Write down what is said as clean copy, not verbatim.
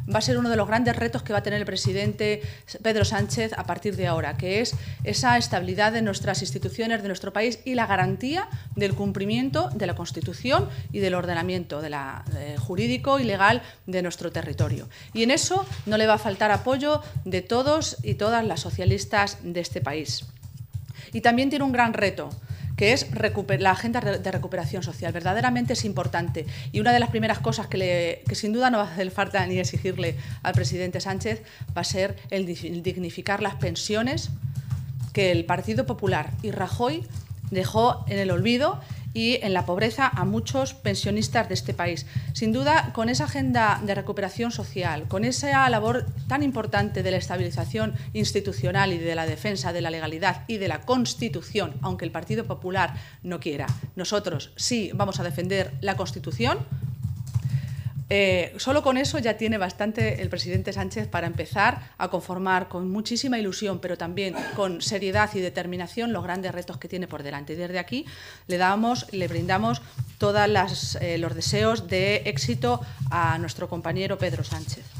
va a ser uno de los grandes retos que va a tener el presidente Pedro Sánchez a partir de ahora, que es esa estabilidad de nuestras instituciones, de nuestro país y la garantía del cumplimiento de la Constitución y del ordenamiento jurídico y legal de nuestro territorio. Y en eso no le va a faltar apoyo de todos y todas las socialistas de este país. Y también tiene un gran reto, que es la agenda de recuperación social. Verdaderamente es importante. Y una de las primeras cosas que sin duda no va a hacer falta ni exigirle al presidente Sánchez va a ser el dignificar las pensiones que el Partido Popular y Rajoy dejó en el olvido y en la pobreza a muchos pensionistas de este país. Sin duda, con esa agenda de recuperación social, con esa labor tan importante de la estabilización institucional y de la defensa de la legalidad y de la Constitución, aunque el Partido Popular no quiera, nosotros sí vamos a defender la Constitución. Solo con eso ya tiene bastante el presidente Sánchez para empezar a conformar con muchísima ilusión, pero también con seriedad y determinación los grandes retos que tiene por delante. Y desde aquí le brindamos todos los deseos de éxito a nuestro compañero Pedro Sánchez.